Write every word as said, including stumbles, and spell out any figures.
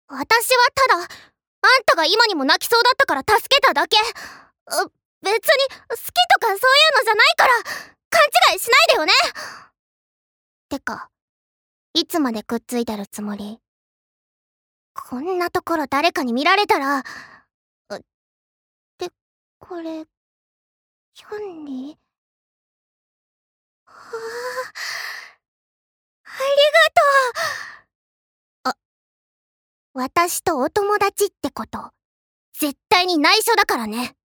私はただ、あんたが今にも泣きそうだったから助けただけ。う別に好きとかそういうのじゃないから、勘違いしないでよね。てか、いつまでくっついてるつもり？こんなところ誰かに見られたら。うってこれキャンディー？はあ、ありがとう。あ、私とお友達ってこと絶対に内緒だからね。